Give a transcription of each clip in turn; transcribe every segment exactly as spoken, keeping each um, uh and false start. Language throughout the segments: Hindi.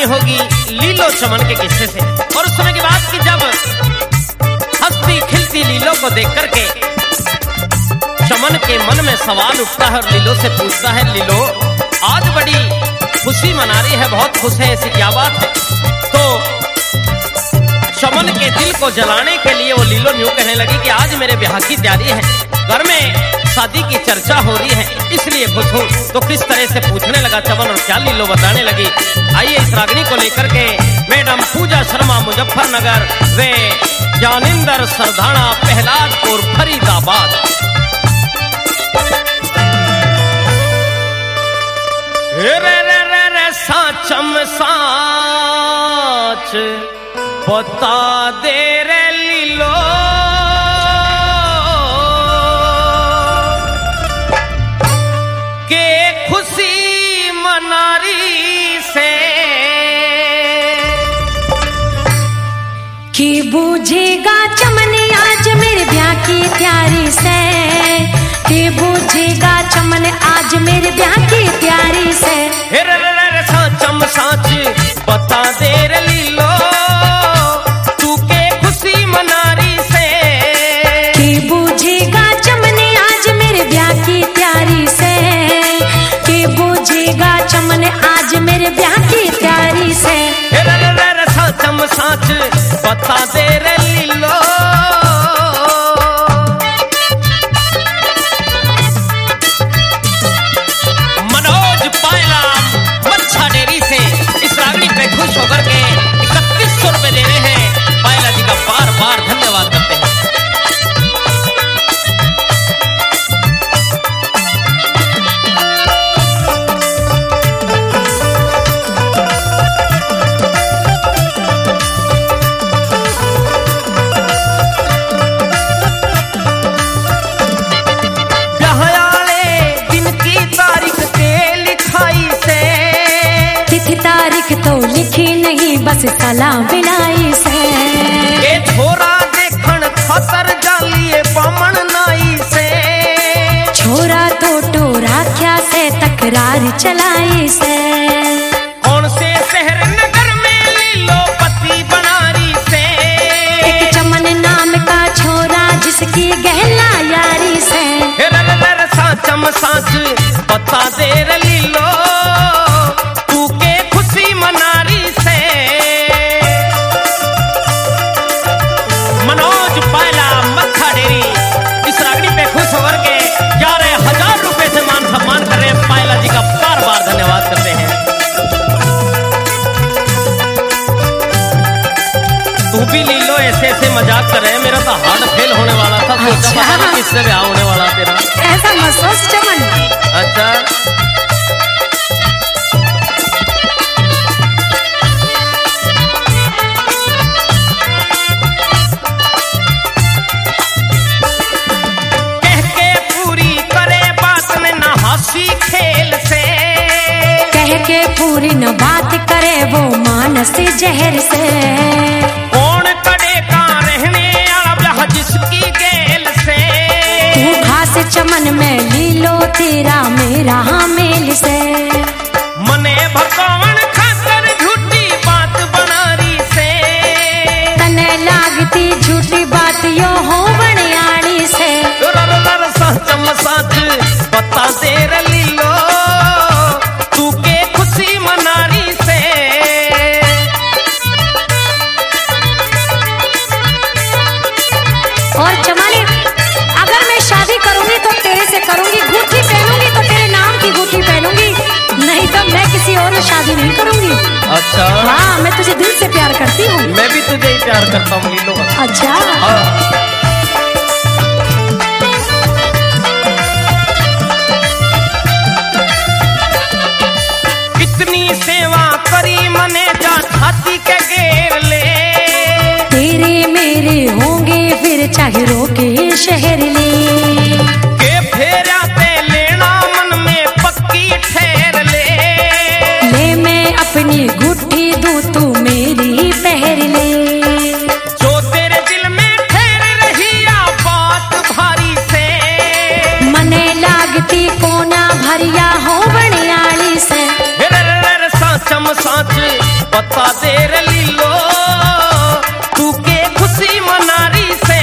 कहानी होगी लीलो चमन के किस्से से। और उस समय की बात की जब हंसती खिलती लीलो को देख करके चमन के मन में सवाल उठता है और लीलो से पूछता है, लीलो आज बड़ी खुशी मना रही है, बहुत खुश है, ऐसी क्या बात है? तो चमन के दिल को जलाने के लिए वो लीलो न्यू कहने लगी कि आज मेरे ब्याह की तैयारी है, घर में शादी की चर्चा हो रही है, इसलिए खुश हूँ। तो किस तरह से पूछने लगा चमन और क्या लीलो बताने लगी। आइए इस रागनी को लेकर के मैडम पूजा शर्मा मुजफ्फरनगर, वे ज्ञानेंद्र सरधाना प्रहलादपुर फरीदाबाद। रे रे रे रे साचम साच बता दे रे लीलो, के खुशी मनारी से कि बूझेगा चमन आज मेरे ब्याह की तैयारी से, कि बूझेगा चमन आज मेरे ब्याह की तैयारी से। रे रे रे साचम साच बता दे रे लीलो, तू के खुशी मनारी से, कि बूझेगा चमन आज मेरे ब्याह की तैयारी से, कि बूझेगा चमन आज मेरे ब्याह की तैयारी से। रे रे रे साचम साच बता दे रे लीलो। मनोज पायला मच्छा डेरी से इस रागनी पे खुश होकर के इकतीस सौ रुपए दे रहे हैं। पायला जी का बार बार धन्यवाद करते हैं। तारीख तो लिखी नहीं बस सलाम बिनाई से, ये छोरा देखन खातर जालिए बामण नाई से, छोरा तो टोरा क्या से तकरार चलाई से। कौन से शहर नगर में लीलो पति बनारी से, एक चमन नाम का छोरा जिसकी गहना यारी से। रर रर साचम साच बता दे रे लीलो, तू के खुशी मनारी से। मनोज पायला मक्खा डेरी इस रागनी पे खुश होकर के ग्यारह हजार रुपए से मान सम्मान कर रहे हैं। पायला जी का बार बार धन्यवाद करते हैं। तू भी लीलो ऐसे ऐसे मजाक कर रहे हैं, मेरा तो हार्ट फेल होने वाला था। अच्छा। किससे ब्याह होने वाला तेरा? ऐसा मत सोच चमन। अच्छा कह के पूरी करे बात न ना हंसी खेल से, कह के पूरी न बात करे वो मानस जहर से। कौन करे का रहने आला ब्याह जिसकी गेल से, तू खास चमन में लीलो तेरा मेरा मेल से। मने भगवान खातर झूठी बात बनारी से, तने लागती झूठी बात यो हो बनियाणी से। रर रर साचम साच बता दे रे लीलो, तू के खुशी मनारी से। और चमाली अगर मैं शादी करूंगी तो तेरे से करूंगी, अंगूठी पहनूंगी तो तेरे नाम की अंगूठी पहनूंगी, नहीं तो मैं किसी और से शादी नहीं करूंगी। अच्छा हाँ मैं तुझे दिल से प्यार करती हूँ। मैं भी तुझे ही प्यार करता हूँ लीलो। अच्छा हाँ। इतनी सेवा करी मने जा छाती के घेर ले, तेरे मेरे होंगे फिर चाहे रोके शहर ले, के फेरा ते लेना मन में पक्की ठहर ले, ले मैं अपनी गुट्ठी दूं तू मेरी पहर ले। जो तेरे दिल में ठहर पता दे रली लो तू के खुशी मनारी से।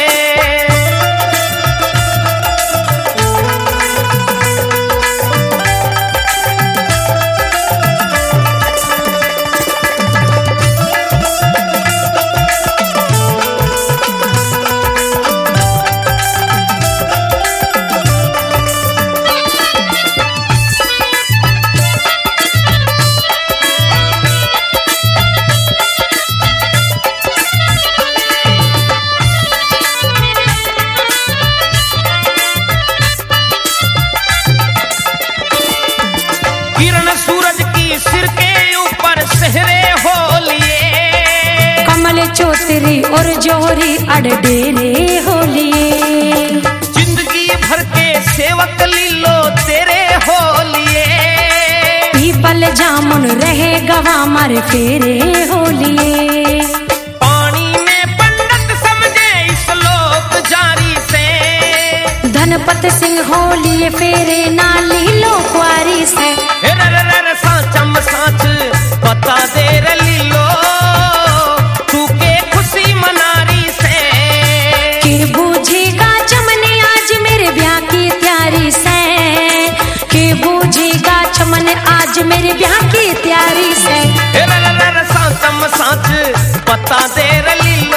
किरण सूरज की सिर के ऊपर सेहरे हो लिए, कमल चौतरी और जोहरी अड़डेरे हो लिए, जिंदगी भर के सेवक लीलो तेरे हो लिए, पीपल जामुन रहे गवा मारे फेरे हो लिए, पानी में पंडित समझे इस लोक जारी से, धनपत सिंह हो लिए फेरे नाली लो कुआरी से। साचम साच पता दे रली लो तू के खुशी मनारी से, के बूझेगा चमने आज मेरे ब्याह की तैयारी से, के बूझेगा चमने आज मेरे ब्याह की तैयारी से। साचम साच पता दे रली लो